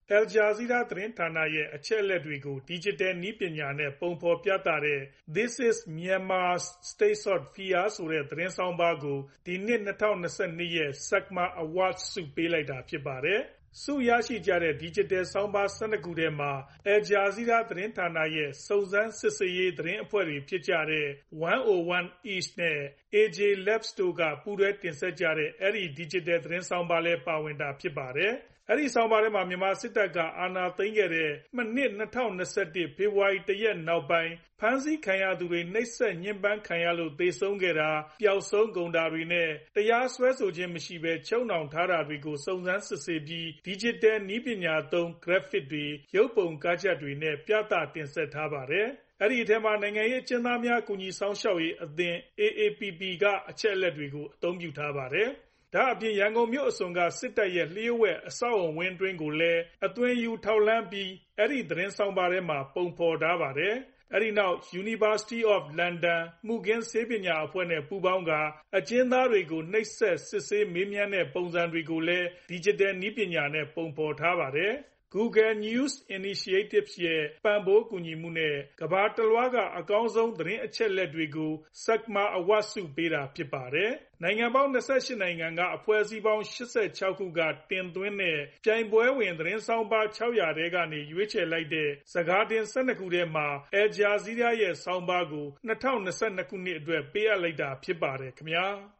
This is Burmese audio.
Al Jazeera သတင်းဌာနရဲ့အချက်အလက်တွေကို Digital နည်းပညာနဲ့ပုံဖော်ပြသတဲ့ This is Myanmar's State of Fear ဆိုတဲ့သတင်းဆောင်းပါးကို ဒီနှစ် 2022 ရဲ့ SAGMA Awards ဆုပေးလိုက်တာဖြစ်ပါတယ်။ ဆုရရှိကြတဲ့ Digital ဆောင်းပါး 12 ခုထဲမှာ Al Jazeera သတင်းဌာနရဲ့စုံစမ်းစစ်ဆေးရေးသတင်းအဖွဲ့တွေဖြစ်တဲ့ 101 East နဲ့ AJ Labs တို့က ပူးတွဲတင်ဆက်ကြတဲ့ အဲဒီ Digital သတင်းဆောင်းပါးလည်းပါဝင်တာဖြစ်ပါတယ်။ အဲဒီဆောင်းပါးထဲမှာ မြန်မာစစ်တပ်ကအာဏာသိမ်းခဲ့တဲ့ ၂၀၂၁ ဖေဖော်ဝါရီ ၁ ရက်နောက်ပိုင်း ဖမ်းဆီးခံရသူတွေ နှိပ်စက်ညှဉ်းပန်းခံရလို့ သေဆုံးခဲ့တာ၊ ပျောက်ဆုံးကုန်တာတွေနဲ့ တရားစွဲဆိုခြင်းမရှိဘဲ ချုပ်နှောင်ထားတာတွေကို စုံစမ်းစစ်ဆေးပြီး Digital နည်းပညာသုံး Graphics တွေ၊ ရုပ်ပုံကားချပ်တွေနဲ့ ပြသတင်ဆက်ထားပါတယ်။ အဲဒီထဲမှာ နိုင်ငံရေးအကျဉ်းသားများ ကူညီစောင့်ရှောက်ရေးအသင်း AAPP က အချက်အလက်တွေကို အသုံးပြုထားပါတယ်။ ဒါ့အပြင် ရန်ကုန်မြို့အစွန်က စစ်တပ်ရဲ့ လျှို့ဝှက်အဆောက်အဦဝင်းအတွင်းကိုလည်း အသွင်ယူထောက်လှမ်းပြီး အဲဒီသတင်းဆောင်းပါးထဲမှာ ပုံဖော်ထားပါတယ်။ အဲဒီနောက် University of London မှုခင်းဆေးပညာအဖွဲ့နဲ့ပူးပေါင်းကာ အကျဉ်းသားတွေကို နှိပ်စက်စစ်ဆေးမေးမြန်းတဲ့ပုံစံတွေကိုလည်း Digital နည်းပညာနဲ့ပုံဖော်ထားပါတယ်။ Google News Initiative ရဲ့ ပံ့ပိုးကူညီမှုနဲ့ ကမ္ဘာတလွှားက အကောင်းဆုံးသတင်းအချက်အလက်တွေကို SAGMA Awards ဆုပေးတာဖြစ်ပါတယ်။ နိုင်ငံပေါင်း ၂၈ နိုင်ငံက အဖွဲ့အစည်းပေါင်း ၈၆ ခုက တင်သွင်းတဲ့ ပြိုင်ပွဲဝင်သတင်းဆောင်းပါး ၆၀၀ ထဲကနေ ရွေးချယ်လိုက်တဲ့ ဆန်ခါတင် ၁၂ ခုထဲမှာ Al Jazeera ရဲ့ဆောင်းပါးကို 2022 ခုနှစ်အတွက် ပေးအပ်လိုက်တာဖြစ်ပါတယ်ခင်ဗျာ။